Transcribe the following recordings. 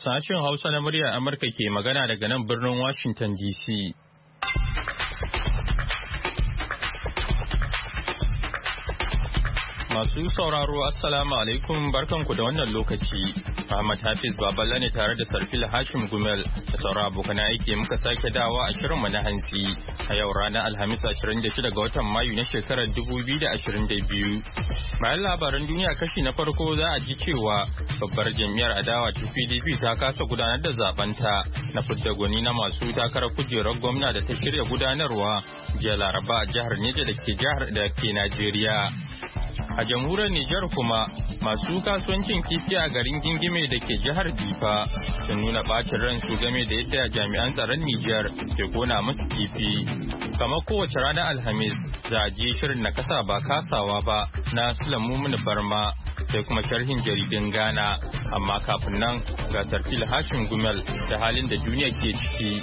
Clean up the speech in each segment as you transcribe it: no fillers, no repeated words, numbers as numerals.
Sashen Hausa na muryar Amurka ke magana daga nan birnin Washington DC. Masu sauraro Assalamu alaikum barkanku da wannan lokaci. Ahmad Hafiz Baballa ne tare da Sarfil Hashim Gumel da sauran abokan aiki muka sake dawa a shirinmu na hantsi a yau ranar Alhamis 26 ga watan Mayu na shekarar 2022. Bayan labaran duniya kashi na farko za a ji cewa babbar jam'iyyar adawa ta PDP ta kasa gudanar da zabanta na fidda gwani na masu takarar kujerar gwamna da ta shirya gudanarwa jiya Laraba a jihar Neja da ke Najeriya. A jamhuriyar Nijar kuma masu kasuwancin kifi a garin Gingime da ke jihar Difa sun nuna bacin ransu game da yadda jami'an tsaron Nijar ke kona musu kifi. Kamar kowace ranar Alhamis za a je shirin na kasa ba kasawa ba na Sulaimu Barma sai kuma sharhin jaridun Ghana. Amma kafin nan ga Sarfil Hashim Gumel da halin da duniya ke ciki.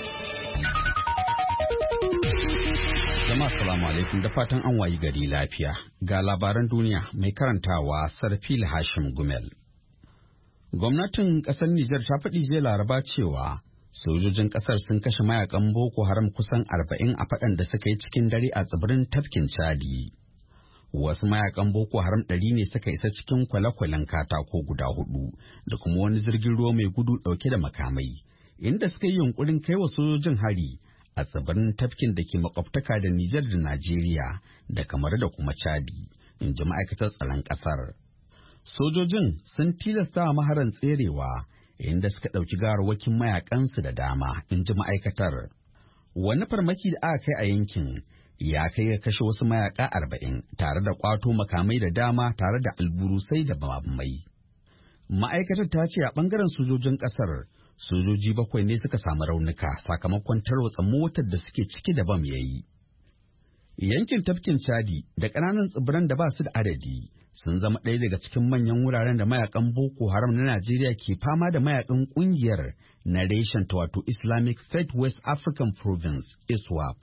Jama'a salamu alaikum da fatan an wayi gari lafiya. Ga labaran duniya mai karantawa Sarfil Hashim Gumel. Gwamnatin ƙasar Nijar ta faɗi jiya Laraba cewa sojojin ƙasar sun kashe mayakan Boko Haram kusan 40 a faɗan da suka yi cikin dare a tsibirin tafkin Chadi. Wasu mayakan Boko Haram 100 ne suka isa cikin kwale-kwalen katako guda 4 da kuma wani jirgin ruwa mai gudu ɗauke da makamai, inda suka yi yunkurin kai wa sojojin hari a tsibirin tafkin da ke makwabtaka da Nijar da Najeriya da kamar da kuma Chadi, in ji ma'aikatar tsaron ƙasar. Sojojin sun tilasta wa maharan tserewa inda suka ɗauki gawarwakin mayakansu da dama, in ji ma'aikatar. Wani farmaki da aka kai a yankin ya kai ya kashe wasu mayaka 40 tare da kwato makamai da dama tare da alburusai da bamamai. Ma'aikatar ta ce a ɓangaren sojojin ƙasar sojoji 7 ne suka samu raunuka sakamakon tarwatsa motar da suke ciki da bam yayi. Yankin tafkin Chadi da ƙananan tsibiran da ba su da adadi sun zama ɗaya daga cikin manyan wuraren da mayakan Boko Haram na Najeriya ke fama da mayakan ƙungiyar na reshen wato Islamic State West African Province ISWAP.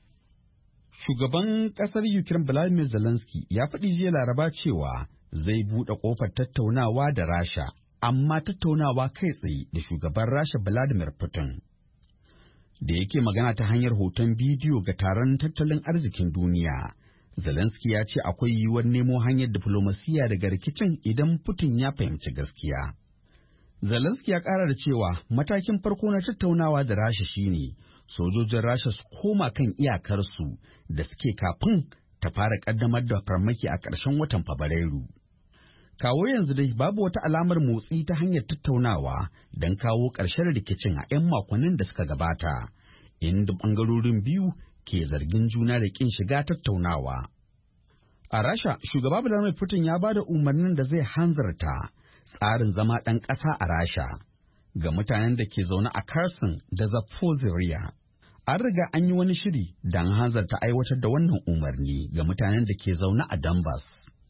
Shugaban ƙasar Ukraine Volodymyr Zelensky ya faɗi jiya Laraba cewa zai buɗe ƙofar tattaunawa da Rasha, amma tattaunawa kai tsaye da shugaban Rasha Vladimir Putin. Da yake magana ta hanyar hoton bidiyo ga taron tattalin arzikin duniya, Zelensky ya ce akwai yiwuwar nemo hanyar diflomasiyya daga rikicin idan Putin ya fahimci gaskiya. Zelensky ya ƙara da cewa matakin farko na tattaunawa da Rasha shine sojojin Rasha su koma kan iyakarsu da suke kafin ta fara ƙaddamar da farmaki a ƙarshen watan Fabrairu. Kawo yanzu dai babu wata alamar motsi ta hanyar tattaunawa don kawo ƙarshen rikicin a 'yan makonnin da suka gabata, inda ɓangarorin biyu ke zargin juna da ƙin shiga tattaunawa. A Rasha, shugaba Vladimir Putin ya ba da umarnin da zai hanzarta tsarin zama ɗan ƙasa a Rasha ga mutanen da ke zaune a Kherson da Zaporizhzhia. An riga an yi wani shiri don hanzarta aiwatar da wannan umarni ga mutanen da ke zaune a Donbass.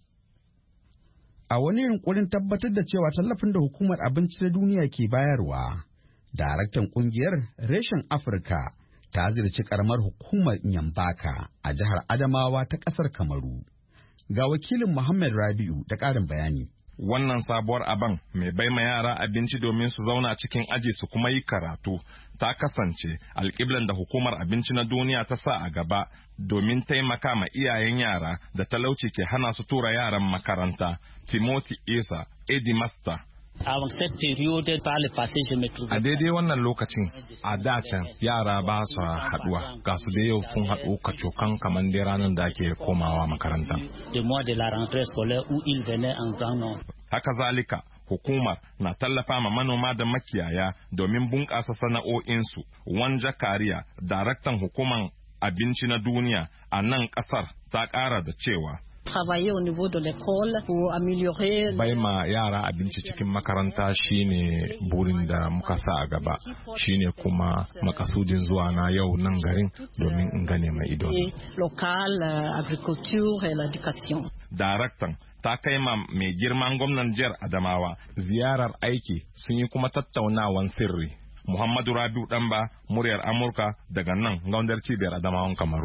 A wani yunkurin tabbatar da cewa tallafin da hukumar abinci ta duniya ke bayarwa, daraktan kungiyar reshen Afirka ta ziyarci karamar hukumar Nyambaka a jihar Adamawa ta ƙasar Kamaru. Ga wakilin Muhammad Rabi'u da ƙarin bayani. Wannan sabuwar aban mai bai ma yara abinci domin su zauna cikin aji su kuma yi karatu ta kasance alƙiblan da hukumar abinci na duniya ta sa a gaba domin taimaka ma iyayen yara da talauci ke hana su tura yaran makaranta. Timothy Isa, Eddie Master. A daidai wannan lokacin, a dacen yara ba su haduwa, ga su da yau sun haɗu kacokan kamar dai ranar da ake komawa makaranta. Haka zalika, hukumar na tallafa ma manoma da makiyaya domin bunƙasa sana'o'insu. Wanja Kariya, daraktan hukumar abinci na duniya a nan ƙasar, ta ƙara da cewa bai ma yara abinci cikin makaranta shine burin da muka sa a gaba, shine kuma makasudin zuwa na yau nan garin domin in gane mai ido. Daraktan ta kai ma mai girman gwamnan jihar Adamawa ziyarar aiki, sun yi kuma tattaunawan sirri. Muhammadu Rabiu Ɗanba, muryar Amurka daga nan gaundar cibiyar Adamawan Kamaru.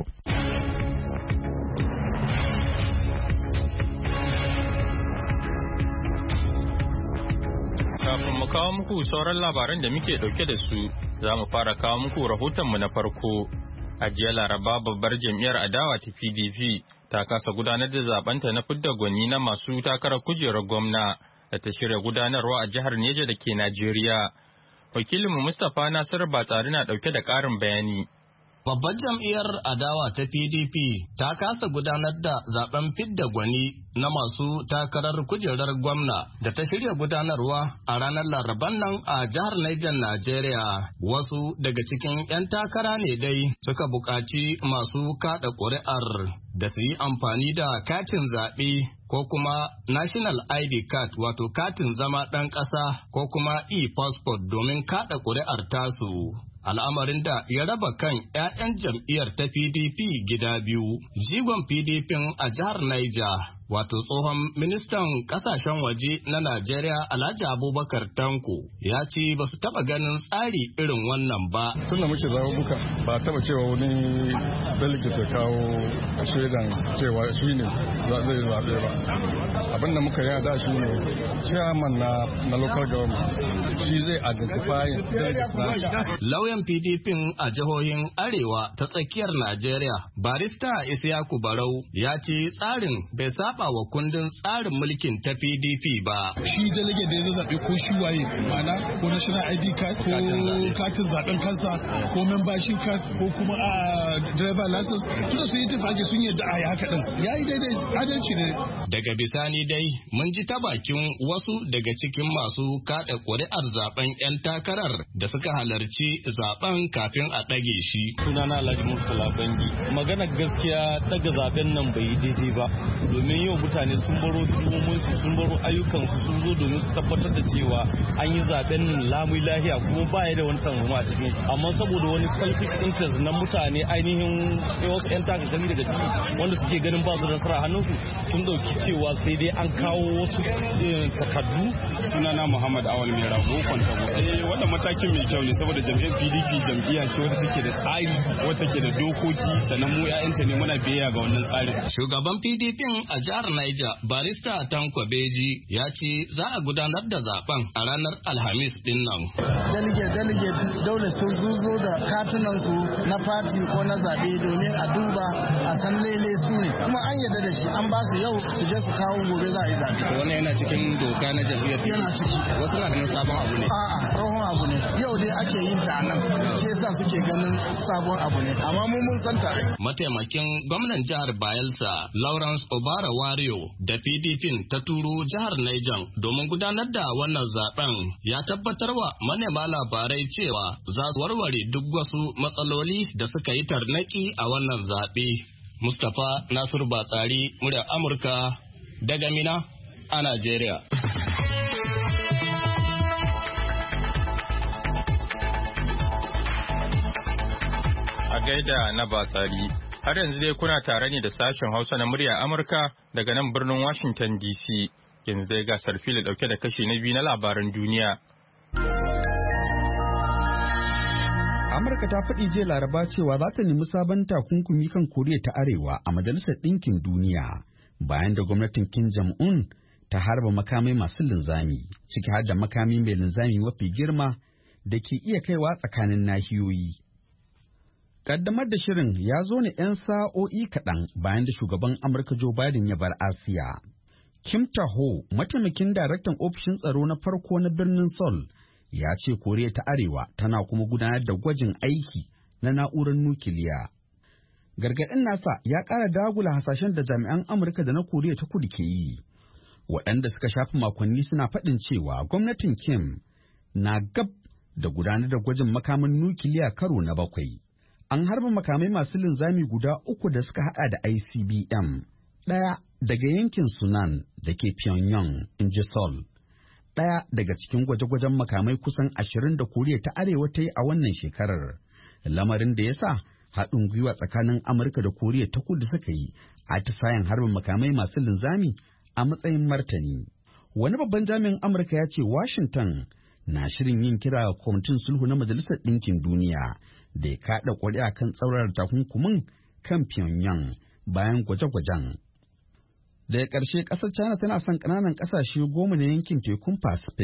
Kafin mu kawo muku sauran labaran da muke dauke da su, za mu fara kawo muku rahotonmu na farko. A jiya Laraba babbar jam'iyyar adawa ta PDP ta kasa gudanar da zabenta na fidda gwani na masu takarar kujerar gwamna da ta shirya gudanarwa a jihar Neja da ke Najeriya. Wakilinmu Mustapha Nasir Batsari na dauke da ƙarin bayani. Babbar jam'iyyar adawa ta PDP ta kasa gudanar da zaben fidda gwani na masu takarar kujerar gwamna da ta shirya gudanarwa a ranar Laraban nan a jihar Niger, Najeriya. Wasu daga cikin 'yan takara ne dai suka buƙaci masu kaɗa ƙuri'ar da su yi amfani da katin zaɓe ko kuma National ID card wato katin zama ɗan ƙasa ko kuma e-passport domin kaɗa ƙuri'ar tasu. Al'amarin da ya raba kan 'ya'yan jam'iyyar ta PDP gida biyu. Jigon PDP a jihar Niger, wato tsohon ministan kasashen waje na Najeriya Alhaji Abubakar Tanko, ya ce ba su taba ganin tsari irin wannan ba. Tun da muke zaɓuɓɓuka ba taba cewa wani delegate ya kawo shaidan cewa shi ne zai zaɓe ba. Abin da muka yada shi ne chairman na local government shi zai identify delegates na. Lauyan PDP a jihohin Arewa ta tsakiyar Najeriya, Barista Isiyaku Barau, ya ce tsarin bai saba wa kundin tsarin mulkin ta PDP ba. Shi delegate da ya zaɓe ko shi waye, ma'ana ko national ID card ko katin zaɓen kansa ko membership card ko kuma a driver license, tunda sun yi tafaki sun yi da a haka din. Ya yi daidai, adalci ne. Daga bisani dai mun ji ta bakin wasu daga cikin masu kaɗa ƙuri'ar zaben 'yan takarar da suka halarci zaben kafin a ɗage shi. Sunana Alhaji Murtala Bangi. Maganar gaskiya ɗaga zaben nan bai yi daidai ba, domin yau mutane sun baro hidimominsu sun baro ayyukansu sun zo domin su tabbatar da cewa an yi zaben nan lamu lahiya kuma ba ya da wani tanzuma a cikin, amma saboda wani selfish interest na mutane ainihin wasu 'yan takakali daga ciki wanda suke ganin ba su da nasara hannunsu sun dauki cewa sai dai an kawo wasu takardu. Sunana Muhammad Awal mai rago Kwantagora. Wannan matakin mai kyau ne saboda jam'iyyar PDP jam'iyya ce wadda take da tsari wadda take da dokoki sannan mu 'ya'yanta ne muna biyayya ga wannan tsarin. Shugaban PDP a jihar Niger, Barista Tanko Beji, ya ce za a gudanar da zaben a ranar Alhamis din nan. Delegate dole sun zo da katunan su na fati ko na zabe domin a duba a san lele su ne. Kuma an yarda da shi an ba su yau su je su kawo gobe za a yi zabe. Wannan yana cikin doka na jam'iyyar. Yana ciki. Wasu na ganin sabon abu ne. A'a, tsohon abu ne. Yau dai ake yin ta nan. Shi yasa suke ganin sabon abu ne. Amma mun san tare. Mataimakin gwamnan jihar Bayelsa, Lawrence Obara Wario, da PDP ta turo jihar Niger domin gudanar da wannan zaben, ya tabbatar wa manema labarai cewa za su warware duk wasu matsaloli da suka yi tarnaki a wannan zaɓe. Mustapha Nasir Batsari, murya Amurka daga Mina a Najeriya. A gaida na Batsari. Har yanzu dai kuna tare ne da sashen Hausa na murya Amurka daga nan birnin Washington DC. Yanzu dai gasar fili dauke da kashi na biyu na labaran duniya. Amurka ta faɗi jiya Laraba cewa za ta nemi sabon takunkumi kan Koriya ta Arewa a Majalisar Ɗinkin Duniya bayan da gwamnatin Kim Jong-un ta harba makamai masu linzami, ciki har da makami mai linzami mafi girma da ke iya kaiwa tsakanin nahiyoyi. Kaddamar da shirin ya zo ne 'yan sa'o'i kaɗan bayan da shugaban Amurka Joe Biden ya bar Asiya. Kim Tae-ho, mataimakin daraktan ofishin tsaro na farko na birnin Seoul, ya ce Koriya ta Arewa tana kuma gudanar da gwajin aiki na na'urar nukiliya. Gargaɗin nasa ya ƙara dagula hasashen da jami'an Amurka da na Koriya ta Kudu ke yi, waɗanda suka shafi makonni suna faɗin cewa gwamnatin Kim na gab da gudanar da gwajin makamin nukiliya karo na 7. An harba makamai masu linzami guda 3 da suka haɗa da ICBM, ɗaya daga yankin Sunan da ke Pyongyang, in ji Seoul. Ɗaya daga cikin gwaje-gwajen makamai kusan 20 da Koriya ta Arewa ta yi a wannan shekarar, lamarin da ya sa haɗin gwiwa tsakanin Amurka da Koriya ta Kudu suka yi atisayen harbin makamai masu linzami a matsayin martani. Wani babban jami'in Amurka ya ce Washington na shirin yin kira ga kwamitin sulhu na Majalisar Ɗinkin Duniya da ya kaɗa ƙuri'a kan tsaurara takunkumin kan Pyongyang bayan gwaje-gwajen. Daga ƙarshe ƙasar China tana son ƙananan ƙasashe 10 na yankin tekun Pacific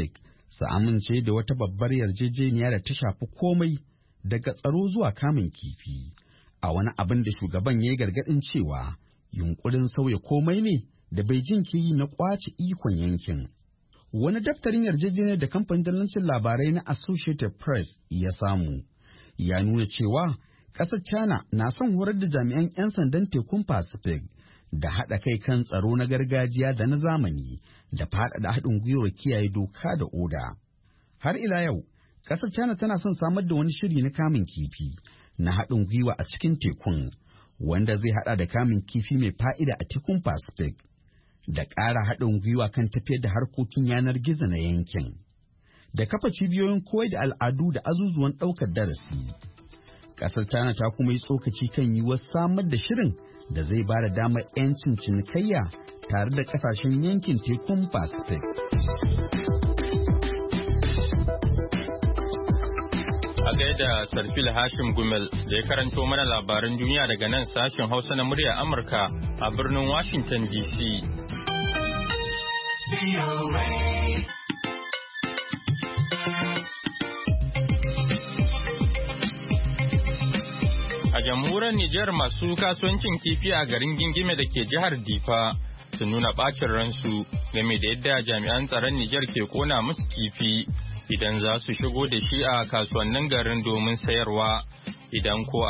su amince da wata babbar yarjejeniya da ta shafi komai daga tsaro zuwa kamun kifi, a wani abin da shugaban ya yi gargaɗin cewa yunkurin sauya komai ne da Beijing ke yi na ƙwace ikon yankin. Wani daftarin yarjejeniyar da kamfanin dillancin labarai na Associated Press ya samu ya nuna cewa ƙasar China na son horar da jami'an 'yan sandan tekun Pacific da haɗa kai kan tsaro na gargajiya da na zamani da faɗaɗa haɗin gwiwar kiyaye doka da oda. Har ila yau, ƙasar China tana son samar da wani shiri na kamun kifi na haɗin gwiwa a cikin tekun, wanda zai haɗa da kamun kifi mai fa'ida a tekun Pacific, da ƙara haɗin gwiwa kan tafiyar da harkokin yanar gizo na yankin, da kafa cibiyoyin koyar da al'adu da azuzuwan ɗaukar darasi. Ƙasar China ta kuma yi tsokaci kan yiwuwar samar da shirin da zai ba da damar 'yancin cinikayya tare da ƙasashen yankin tekun Pacific. A gaida Sarfil Hashim Gumel da ya karanto mana labaran duniya daga nan sashen Hausa na murya Amurka a birnin Washington DC. A jamhuriyar Nijar masu kasuwancin kifi a garin Gingime da ke jihar Difa sun nuna ɓacin ransu game da yadda jami'an tsaron Nijar ke kona musu kifi idan za su shigo da shi a kasuwannin garin domin sayarwa. Idan ko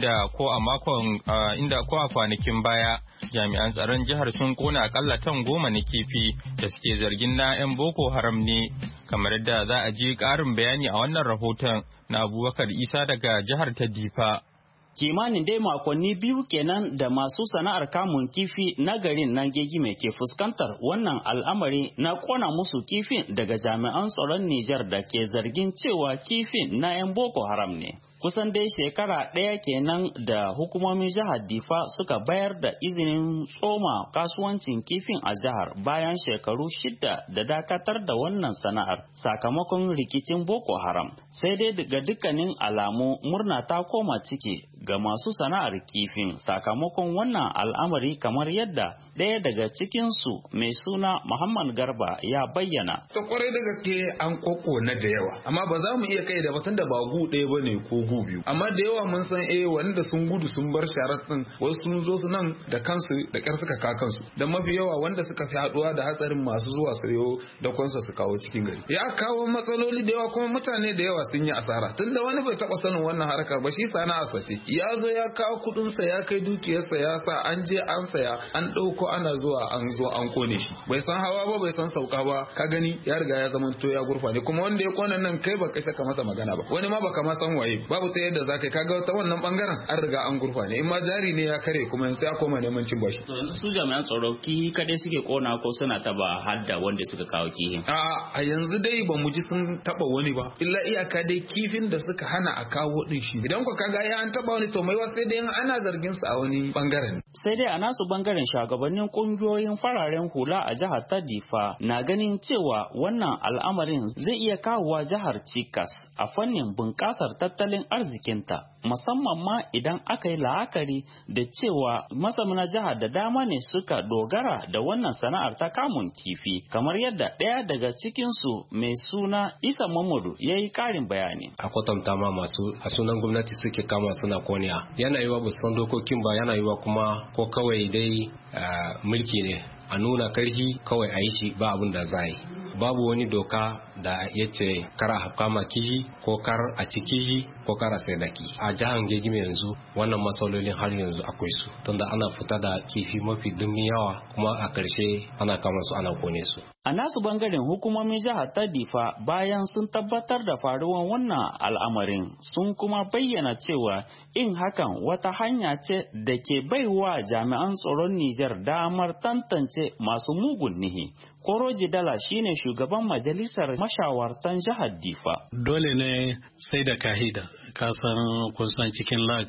a kwanakin baya jami'an tsaron jihar sun kona akalla tan 10 na kifi da suke zargin na 'yan Boko Haram ne, kamar yadda za a ji ƙarin bayani a wannan rahoton na Abubakar Isa daga jihar ta Difa. Kimanin dai makonni biyu kenan da masu sana'ar kamun kifi na garin nan Gegime ke fuskantar wannan al'amari na kona musu kifin daga jami'an tsaron Nijar da ke zargin cewa kifin na 'yan Boko Haram ne. Kusan dai shekara ɗaya kenan da hukumomin jihar Difa suka bayar da izinin tsoma kasuwancin kifin a jihar bayan shekaru 6 da dakatar da wannan sana'ar sakamakon rikicin Boko Haram. Sai dai daga dukkanin alamu murna ta koma ciki ga masu sana'ar kifin sakamakon wannan al'amari, kamar yadda ɗaya daga cikinsu mai suna Muhammad Garba ya bayyana. Ta kwarai da gaske an koko na da yawa, amma ba za mu iya kai da batun da ba gu ɗaya ba ne ko gu biyu, amma da yawa mun san wanda sun gudu sun bar sharar din, wasu sun zo su nan da kansu da ƙyar suka ka kansu, da mafi yawa wanda suka fi haɗuwa da hatsarin masu zuwa sayo da kwansa su kawo cikin gari. Ya kawo matsaloli da yawa, kuma mutane da yawa sun yi asara, tunda wani bai taɓa sanin wannan harkar ba, shi sana'arsa ce, ya zo ya kawo kuɗinsa ya kai dukiyarsa ya sa an je an saya an ɗauko ana zuwa an zo an kone shi, bai san hawa ba bai san sauka ba, ka gani ya riga ya zama to ya gurfane, kuma wanda ya kona nan kai ba kai saka masa magana ba, wani ma baka ma san waye, babu ta yadda za ka kaga ta wannan bangaren an riga an gurfane, in ma jari ne ya kare kuma yanzu ya koma neman cin bashi. To yanzu su jami'an tsaro kihi kadai suke kona ko suna taba hadda wanda suka kawo kihin? A yanzu dai ba mu ji sun taba wani ba, illa iyaka dai kifin da suka hana a kawo din shi, idan ku kaga ya an taba wani to mai sai dai ana zargin su a wani bangaren. Sai dai a nasu bangaren shugabannin kungiyoyin fararen hula a jihar ta Difa na ganin cewa wannan al'amarin zai iya kawowa jihar cikas a fannin bunƙasar tattalin arzikinta, musamman ma idan aka yi la'akari da cewa masamuna jihar da dama ne suka dogara da wannan sana'ar ta kamun kifi, kamar yadda ɗaya daga cikinsu mai suna Isa Mamadu ya yi ƙarin bayani. A kwatanta ma masu a sunan gwamnati suke kama suna koniya, yana yiwa ba san dokokin ba, yana yiwa kuma ko kawai dai mulki ne a nuna karfi kawai a yi shi ba abin da za yi. Babu wani doka da ya ce kar a kama kihi ko kar a ci kihi ko kar a sai da kihi. A jihar Gegime yanzu wannan matsalolin har yanzu akwai su, tunda ana fita da kifi mafi dimbin yawa kuma a ƙarshe ana kama su ana kone su. A nasu bangaren hukumomin jihar ta Difa bayan sun tabbatar da faruwan wannan al'amarin sun kuma bayyana cewa in hakan wata hanya ce da ke baiwa jami'an tsaron Nijar damar tantance masu mugun nihi. Koroji Dala shine shugaban majalisar mashawartan jihar Difa. Dole ne sai da kahida, kasan kusan cikin lag,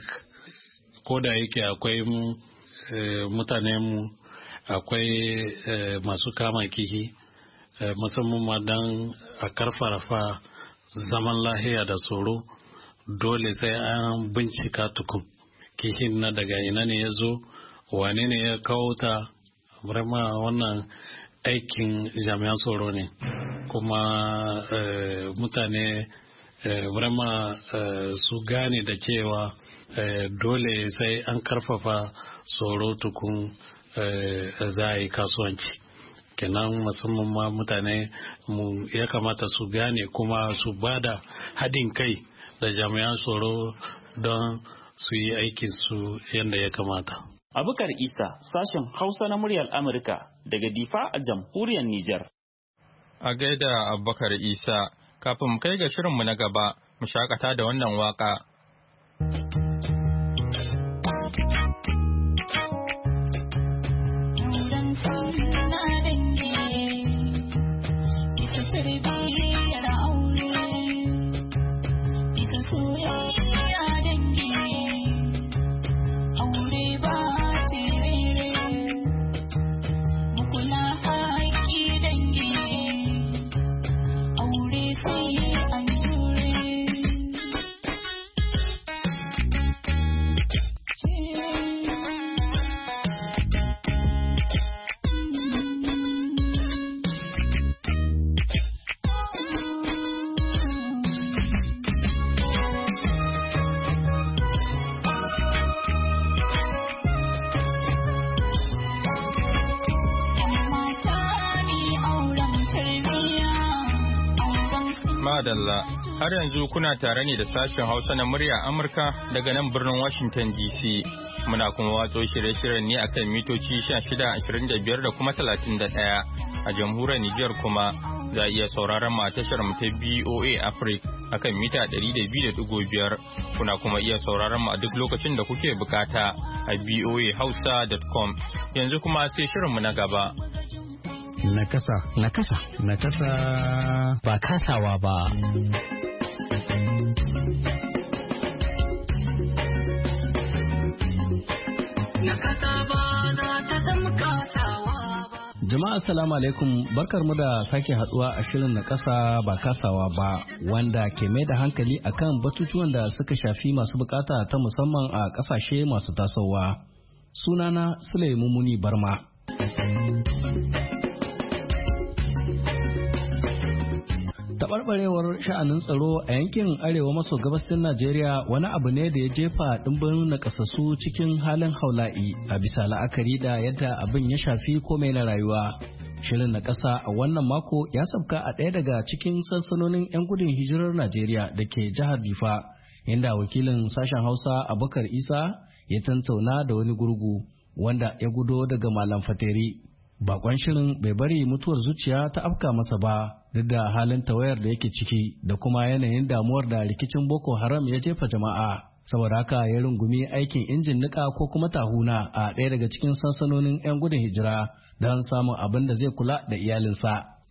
ko da yake akwai mutanenmu, akwai masu kama kihi, musamman ma don a karfafa zaman lahiya da tsoro, dole sai an bincika tukun kihin na daga ina ne ya zo, wane ne ya kawo ta, wannan aikin jami'an tsaro ne kuma mutane vraiment su gane da cewa dole sai an karfafa tsoro tukun za a yi kasuwanci kenan musamman ma mutane ya kamata su gane kuma su bada haɗin kai da jami'an tsaro don su yi aikin su yadda ya kamata. Abubakar Isa, sashen Hausa na muryar Amurka daga Difa a jamhuriyar Nijar. A gaida Abubakar Isa, kafin mu kai ga shirinmu na gaba, mu shakata da wannan waka. Madalla, har yanzu kuna tare ne da sashen Hausa na murya Amurka daga nan birnin Washington DC. Muna kuma watso shirye-shiryen ne akan mitoci 1625 da kuma 31 a jamhuriyar Nijar kuma za a iya sauraron mu a tashar mu ta BOA Africa akan mita 200.5. Kuna kuma iya sauraron mu a duk lokacin da kuke bukata a boahausa.com. Yanzu kuma sai shirin mu na gaba. Nakasa. Ba kasawa ba. Jama'a assalamu alaikum, barkar mu da sake haduwa a shirin na kasa ba kasawa ba wanda ke mai da hankali akan batutuwan da suka shafi masu bukata ta musamman a kasashe masu tasowa. Sunana Sule Mumuni Barma. Taɓarɓarewar sha'anin tsaro a yankin arewa maso gabashin Najeriya wani abu ne da ya jefa ɗimbin nakasassu cikin halin haula'i a bisa la'akari da yadda abin ya shafi komai na rayuwa. Shirin na ƙasa a wannan mako ya sabka a ɗaya daga cikin sansanonin 'yan gudun hijirar Najeriya da ke jihar Difa, inda wakilin sashen Hausa Abubakar Isa ya tantauna da wani gurgu wanda ya gudo daga Malam Fateri. Bakon shirin bai bari mutuwar zuciya ta afka masa ba duk da halin tawayar da yake ciki da kuma yanayin damuwar da rikicin Boko Haram ya jefa jama'a. Saboda haka ya rungumi aikin injin nika ko kuma tahuna a ɗaya daga cikin sansanonin 'yan gudun hijira don samun abin da zai kula da iyalinsa.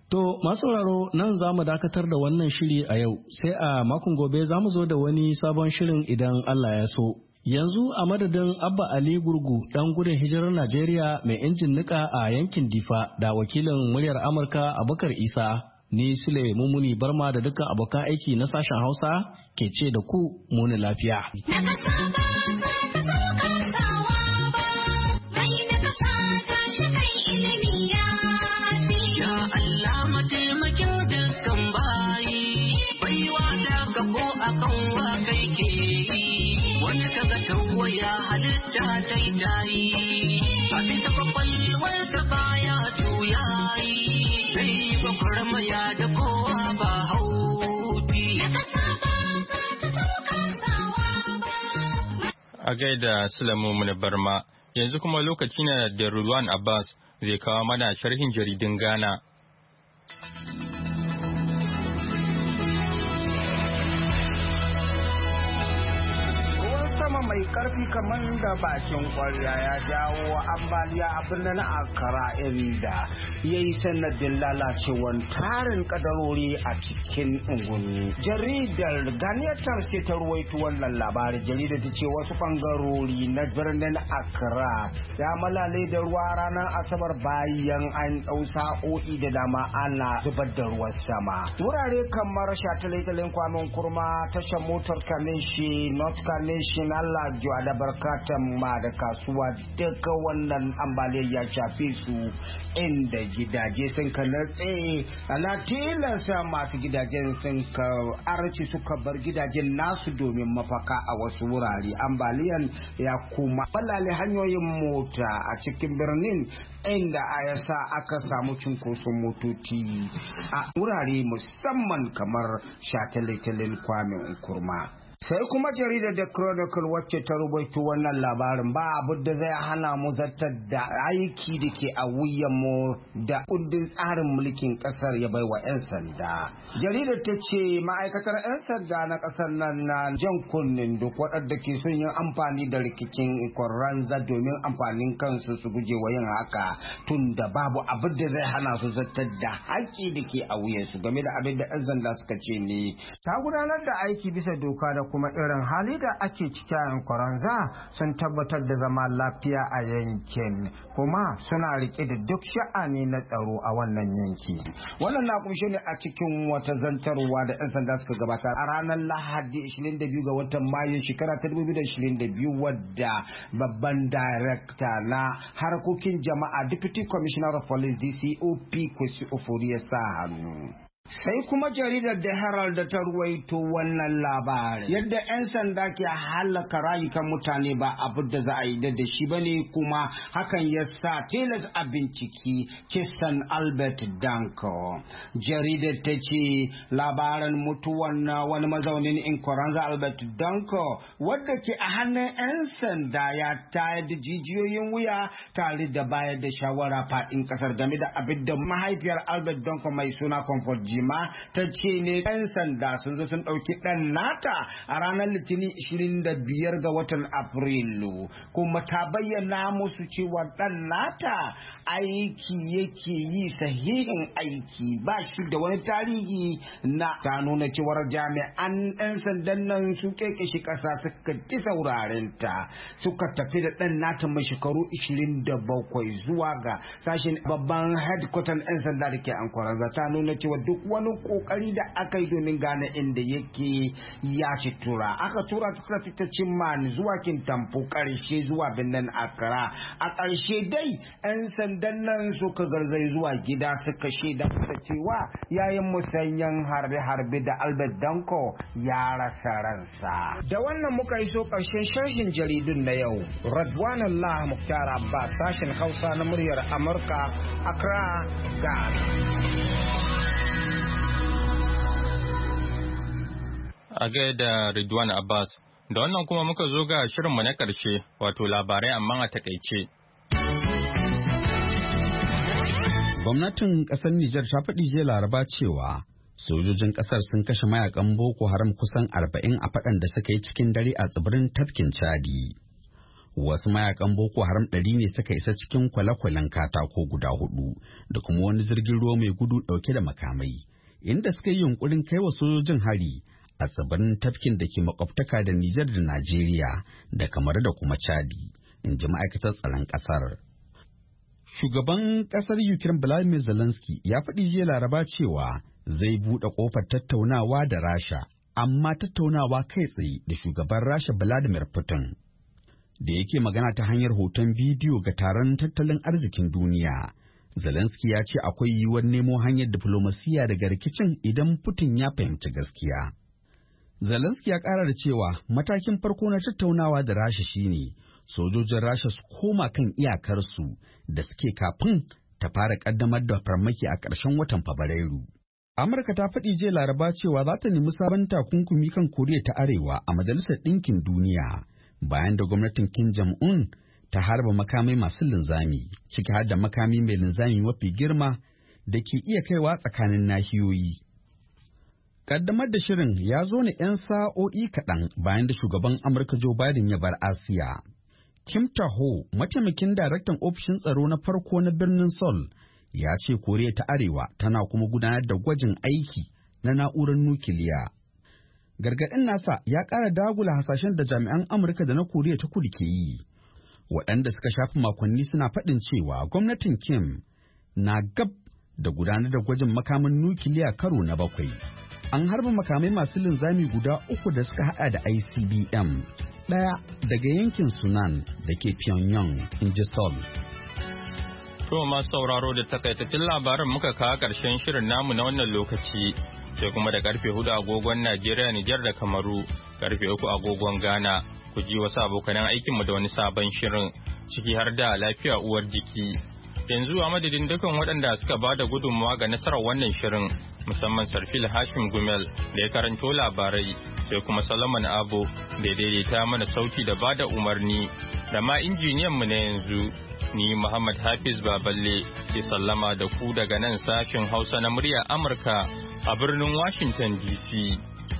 To masu sauraro nan za mu dakatar da wannan shiri a yau sai a makon gobe za mu zo da wani sabon shirin idan Allah ya so. Yanzu a madadin Abba Ali Gurgu dan gudun hijirar Najeriya mai injin nika a yankin Difa da wakilin muryar Amurka Abubakar Isa, ni Sule Mumuni Barma da dukkan abokan aiki na sashen Hausa ke ce da ku muni lafiya. Ya halitta daidai abin da kwakwalwar da baya juyayi sai gwagwarmaya da kowa ba hauti. A gaida Sulamu Muni Barma, yanzu kuma lokaci na da Rulwan Abbas zai kawo mana sharhin jaridun Ghana. Mai karfi kamar da bakin kwarya ya jawo ambaliya a birnin Accra inda ya yi sanadin lalacewar tarin kadarori a cikin ungumi. Jaridar Ghanaian ce ta ruwaito wannan labarin. Jaridar ta ce wasu bangarori na birnin Accra ya malale da ruwa ranar Asabar bayan an ɗau sa'o'i da dama ana zubar da ruwan sama. Wurare kamar shataletalen Kwamin Kurma, tashar motar Kaneshi, North Kaneshi, Lajuwa da barkatan ma da kasuwa duka wannan ambaliyar ya shafe su, inda gidaje sun ka natse ana tilasta masu gidajen sun ka arci suka bar gidajen nasu domin mafaka a wasu wurare. Ambaliyan ya kuma balale hanyoyin mota a cikin birnin, inda a yasa aka samu cunkoson motoci a wurare musamman kamar shataletalen Kwame Nkrumah. Sai kuma jaridar The Chronicle wacce ta rubuta wannan labarin ba abu da zai hana mu zartar da aiki da ke a wuyanmu da kundin tsarin mulkin kasar ya baiwa 'yan sanda. Jaridar ta ce ma'aikatar 'yan sanda na kasar nan na jan kunnen duk waɗanda ke son yin amfani da rikicin Ikoranza domin amfanin kansu su guje wa yin haka, tun da babu abu da zai hana su zartar da haƙƙi da ke a wuyansu game da abin da 'yan sanda suka ce ne. Ta gudanar da aiki bisa doka da kuma irin hali da ake ciki a Nkoranza sun tabbatar da zama lafiya a yankin, kuma suna rike da duk sha'ani na tsaro a wannan yanki. Wannan na kunshe ne a cikin wata zantarwa da 'yan sanda suka gabatar a ranar Lahadi 22 ga watan Mayu shekara ta 2022, wadda babban darekta na harkokin jama'a Deputy Commissioner of Police DCOP Kwesi Ofori ya sa hannu. Sai kuma jaridar The Herald da ta ruwaito wannan labarin yadda 'yan sanda ke halaka rayukan mutane ba abu da za a yi da shi ba ne, kuma hakan ya sa tilas a binciki kisan Albert Danko. Jaridar ta ce labarin mutuwan na wani mazaunin Nkoranza Albert Danko wadda ke a hannun 'yan sanda ya tayar da jijiyoyin wuya tare da bayar da shawara faɗin ƙasar game da abin da mahaifiyar Albert Danko mai suna Comfort ma ta ce ne 'yan sanda sun zo sun ɗauki ɗan nata a ranar Litinin 25 ga watan Afrilu, kuma ta bayyana musu cewa ɗan nata aiki yake yi sahihin aiki, ba shi da wani tarihi na ta nuna cewar jami'an 'yan sandan nan su kekeshe ƙasa suka ki saurarenta suka tafi da ɗan nata mai shekaru 27 zuwa ga sashen babban headquarter 'yan sanda da ke Nkoranza. Ta nuna cewa duk wani kokari da aka yi domin gane inda yake ya ci tura. Aka tura ta fita Cimman zuwa Kintampo, karshe zuwa birnin Accra. A ƙarshe dai 'yan sandan nan suka garzai zuwa gida suka shaida ta cewa yayin musanyen harbe-harbe da Albert Danko ya rasa ransa. Da wannan muka yi so ƙarshen sharhin jaridun na yau. Radwan Allah Muktar Abbas, sashen Hausa na muryar Amurka, Accra, Ghana. A gaida Ridwan Abbas, da wannan kuma muka zo ga shirinmu na ƙarshe, wato labarai amma a takaice. Gwamnatin ƙasar Nijar ta faɗi jiya Laraba cewa sojojin ƙasar sun kashe mayakan Boko Haram kusan 40 a faɗan da suka yi cikin dare a tsibirin tafkin Chadi. wasu mayakan Boko Haram 100 ne suka isa cikin kwale-kwalen katako guda 4 da kuma wani jirgin ruwa mai gudu ɗauke da makamai, inda suka yi yunkurin kai wa sojojin hari a tsibirin tafkin da ke makwabtaka da Nijar da Najeriya da kamar da kuma Chadi, in ji ma'aikatar tsaron ƙasar. Shugaban ƙasar Ukraine Volodymyr Zelensky ya faɗi jiya Laraba cewa zai buɗe ƙofar tattaunawa da Rasha, amma tattaunawa kai tsaye da shugaban Rasha Vladimir Putin. Da yake magana ta hanyar hoton bidiyo ga taron tattalin arzikin duniya, Zelensky ya ce akwai yiwuwar nemo hanyar diflomasiyya daga rikicin idan Putin ya fahimci gaskiya. Zelensky ya ƙara da cewa matakin farko na tattaunawa da Rasha shine sojojin Rasha su koma kan iyakarsu da suke kafin ta fara ƙaddamar da farmaki a ƙarshen watan Fabrairu. Amurka ta faɗi jiya Laraba cewa za ta nemi sabon takunkumi kan Koriya ta Arewa a Majalisar Ɗinkin Duniya bayan da gwamnatin Kim Jong-un ta harba makamai masu linzami, ciki har da makami mai linzami mafi girma da ke iya kaiwa tsakanin nahiyoyi. Kaddamar da shirin ya zo ne 'yan sa'o'i kaɗan bayan da shugaban Amurka Joe Biden ya bar Asiya. Kim Tae-ho, mataimakin daraktan ofishin tsaro na farko na birnin Seoul, ya ce Koriya ta Arewa tana kuma gudanar da gwajin aiki na na'urar nukiliya. Gargaɗin nasa ya ƙara dagula hasashen da jami'an Amurka da na Koriya ta Kudu ke yi, waɗanda suka shafi makonni suna faɗin cewa gwamnatin Kim na gab da gudanar da gwajin makamin nukiliya karo na 7. An harba makamai masu linzami guda 3 da suka haɗa da ICBM, ɗaya daga yankin Sunan da ke Pyongyang, in ji Seoul. To masu sauraro da takaitattun labaran muka kawo ƙarshen shirin namu na wannan lokaci, sai kuma da karfe 4 agogon Najeriya, Nijar da Kamaru, karfe 3 agogon Ghana, ku ji wasu abokanan aikinmu da wani sabon shirin, ciki har da lafiya uwar jiki. Yanzu a madadin dukan waɗanda suka ba da gudunmawa ga nasarar wannan shirin, musamman Sarfil Hashim Gumel da ya karanto labarai, sai kuma Solomon Abo da ya daidaita mana sauti da ba da umarni, da ma injiniyanmu na yanzu. Ni Muhammad Hafiz Baballe ke sallama da ku daga nan sashen Hausa na murya Amurka a birnin Washington DC.